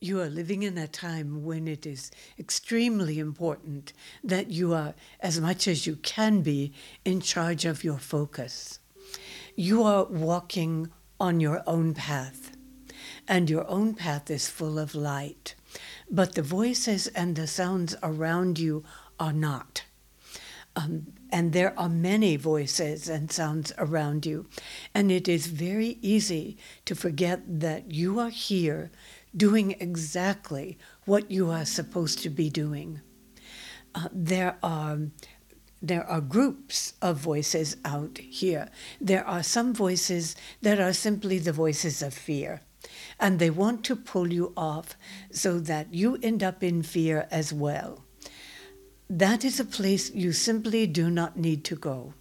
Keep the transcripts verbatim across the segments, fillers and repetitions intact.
You are living in a time when it is extremely important that you are, as much as you can be, in charge of your focus. You are walking on your own path, and your own path is full of light. But the voices and the sounds around you are not. Um, and there are many voices and sounds around you. And it is very easy to forget that you are here doing exactly what you are supposed to be doing. Uh, there are there are groups of voices out here. There are some voices that are simply the voices of fear. And they want to pull you off so that you end up in fear as well. That is a place you simply do not need to go.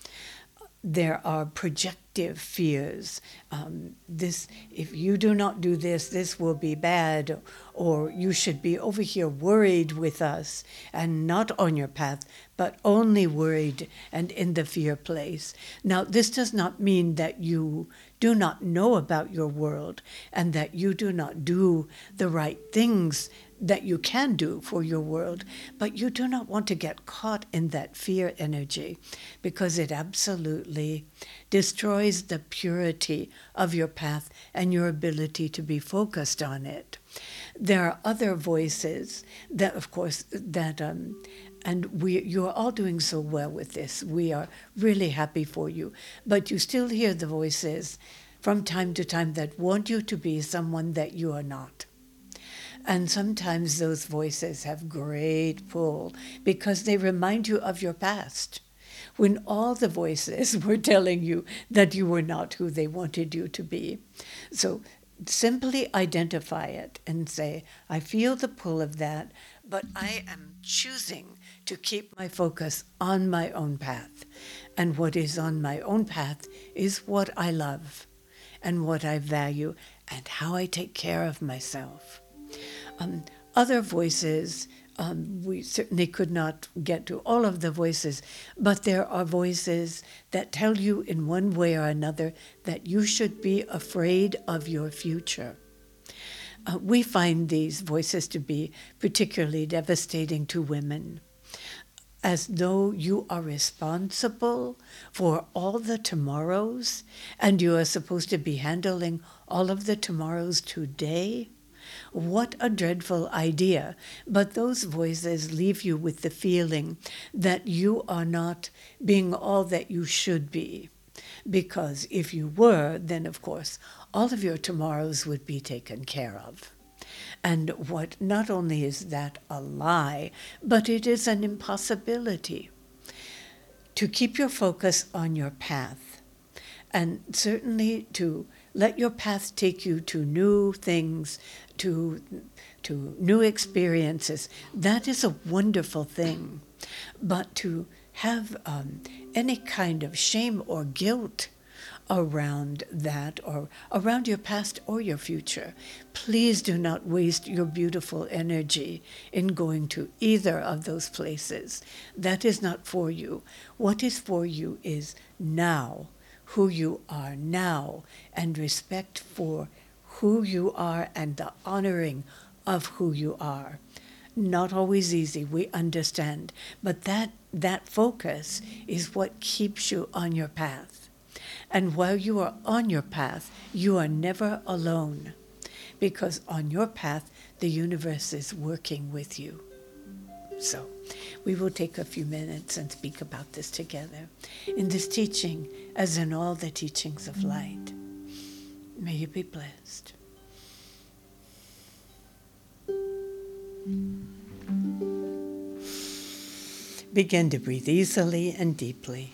There are projective fears. Um, this, if you do not do this, this will be bad, or you should be over here worried with us and not on your path, but only worried and in the fear place. Now, this does not mean that you do not know about your world and that you do not do the right things that you can do for your world, but you do not want to get caught in that fear energy because it absolutely destroys the purity of your path and your ability to be focused on it. There are other voices that, of course, that um, and we, you are all doing so well with this. We are really happy for you, but you still hear the voices from time to time that want you to be someone that you are not. And sometimes those voices have great pull because they remind you of your past, when all the voices were telling you that you were not who they wanted you to be. So simply identify it and say, I feel the pull of that, but I am choosing to keep my focus on my own path. And what is on my own path is what I love and what I value and how I take care of myself. Um, other voices, um, we certainly could not get to all of the voices, but there are voices that tell you in one way or another that you should be afraid of your future. Uh, we find these voices to be particularly devastating to women, as though you are responsible for all the tomorrows and you are supposed to be handling all of the tomorrows today. What a dreadful idea. But those voices leave you with the feeling that you are not being all that you should be. Because if you were, then of course, all of your tomorrows would be taken care of. And what not only is that a lie, but it is an impossibility. To keep your focus on your path, and certainly to let your path take you to new things, to, to new experiences, that is a wonderful thing. But to have um, any kind of shame or guilt around that or around your past or your future, please do not waste your beautiful energy in going to either of those places. That is not for you. What is for you is now, who you are now, and respect for who you are and the honoring of who you are. Not always easy, we understand, but that that focus is what keeps you on your path. And while you are on your path, you are never alone, because on your path, the universe is working with you. So we will take a few minutes and speak about this together in this teaching, as in all the teachings of light. May you be blessed. Begin to breathe easily and deeply.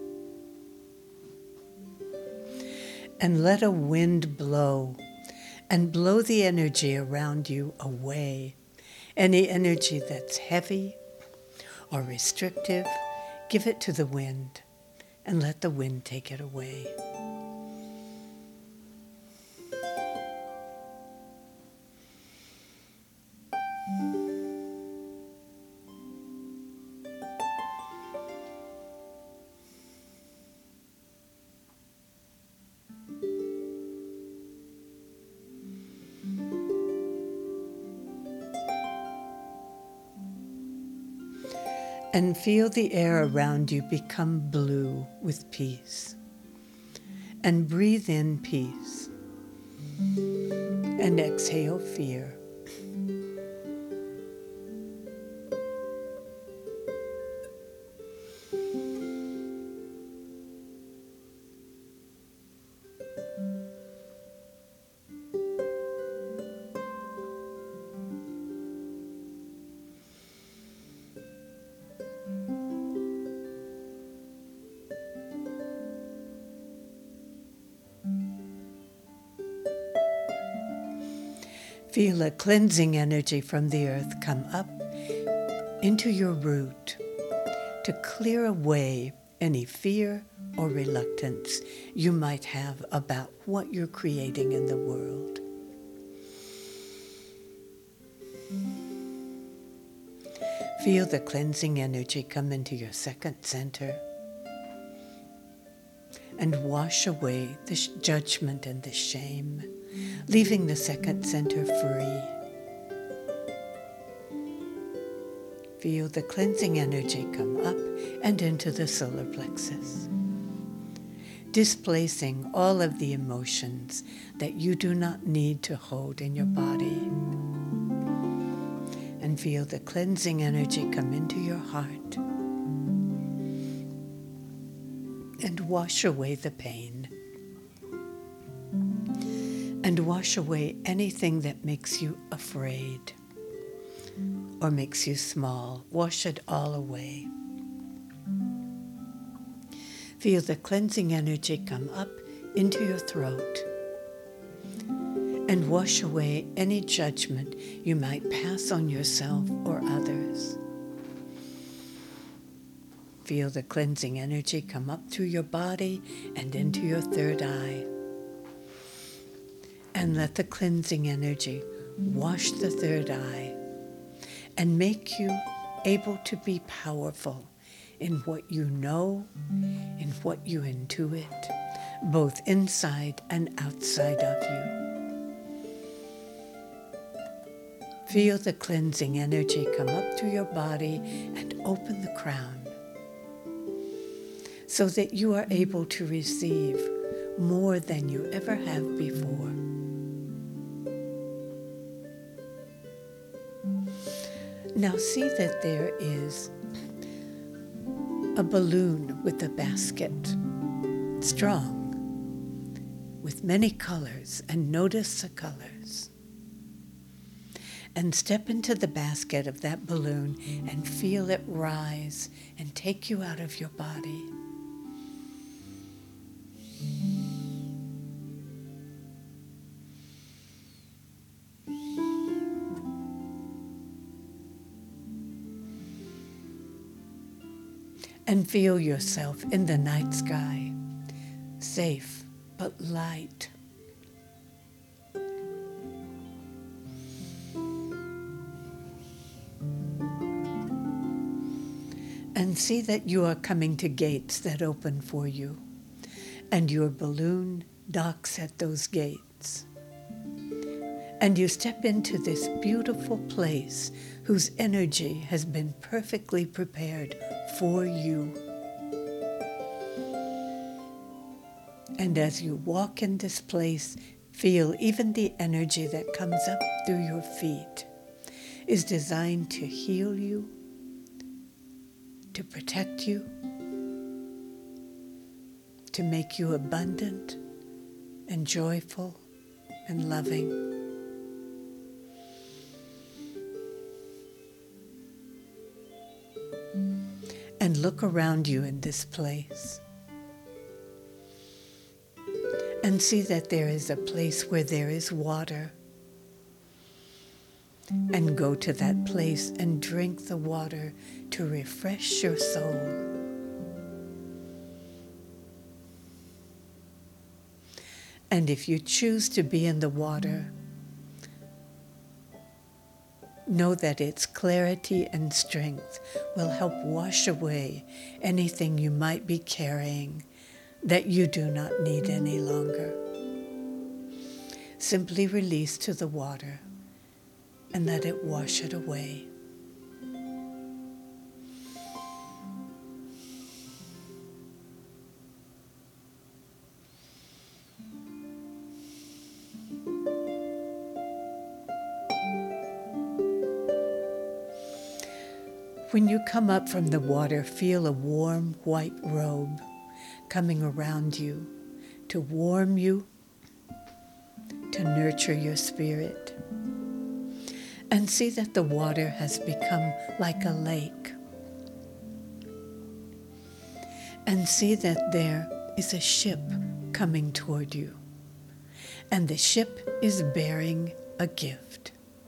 And let a wind blow and blow the energy around you away. Any energy that's heavy or restrictive, give it to the wind and let the wind take it away. And feel the air around you become blue with peace. And breathe in peace. And exhale fear. Feel a cleansing energy from the earth come up into your root to clear away any fear or reluctance you might have about what you're creating in the world. Feel the cleansing energy come into your second center and wash away the sh- judgment and the shame, leaving the second center free. Feel the cleansing energy come up and into the solar plexus, displacing all of the emotions that you do not need to hold in your body. And feel the cleansing energy come into your heart and wash away the pain. And wash away anything that makes you afraid or makes you small. Wash it all away. Feel the cleansing energy come up into your throat and wash away any judgment you might pass on yourself or others. Feel the cleansing energy come up through your body and into your third eye. And let the cleansing energy wash the third eye and make you able to be powerful in what you know, in what you intuit, both inside and outside of you. Feel the cleansing energy come up through your body and open the crown so that you are able to receive more than you ever have before. Now see that there is a balloon with a basket, strong, with many colors, and notice the colors. And step into the basket of that balloon and feel it rise and take you out of your body. And feel yourself in the night sky, safe but light. And see that you are coming to gates that open for you, and your balloon docks at those gates. And you step into this beautiful place whose energy has been perfectly prepared for you. And as you walk in this place, feel even the energy that comes up through your feet is designed to heal you, to protect you, to make you abundant and joyful and loving. And look around you in this place. and see that there is a place where there is water. And go to that place and drink the water to refresh your soul. And if you choose to be in the water, know that its clarity and strength will help wash away anything you might be carrying that you do not need any longer. Simply release to the water and let it wash it away. When you come up from the water, feel a warm white robe coming around you to warm you, to nurture your spirit. And see that the water has become like a lake. And see that there is a ship coming toward you. And the ship is bearing a gift.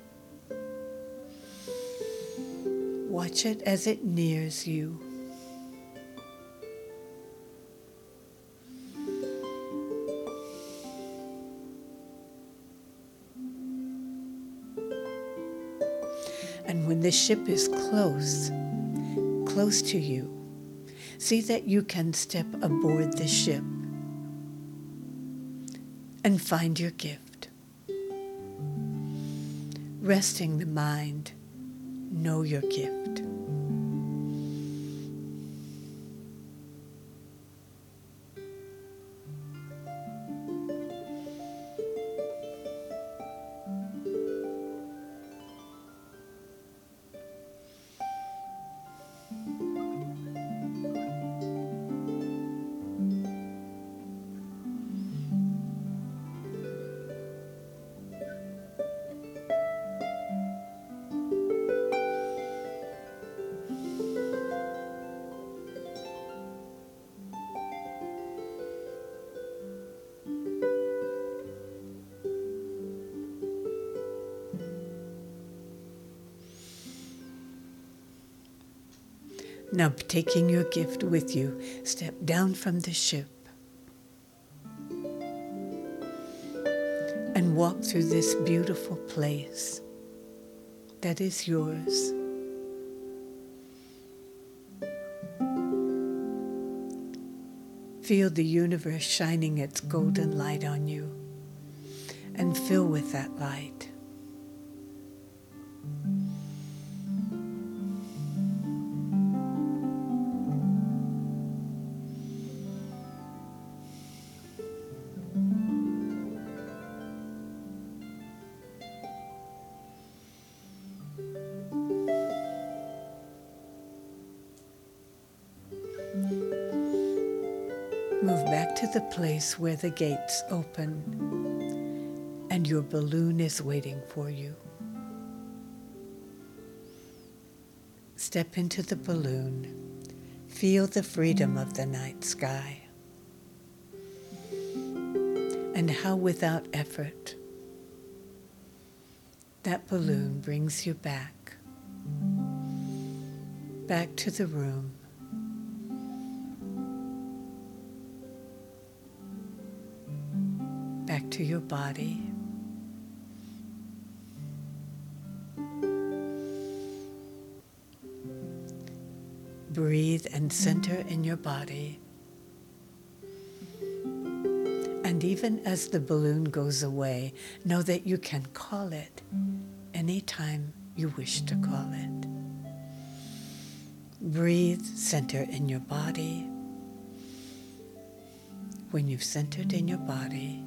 Watch it as it nears you. And when the ship is close, close to you, see that you can step aboard the ship and find your gift. Resting the mind, know your gift. Now, taking your gift with you, step down from the ship and walk through this beautiful place that is yours. Feel the universe shining its golden light on you and fill with that light. Move back to the place where the gates open and your balloon is waiting for you. Step into the balloon. Feel the freedom of the night sky and how without effort that balloon brings you back, back to the room. Back to your body. Breathe and center in your body. And even as the balloon goes away, know that you can call it anytime you wish to call it. Breathe, center in your body. When you've centered in your body,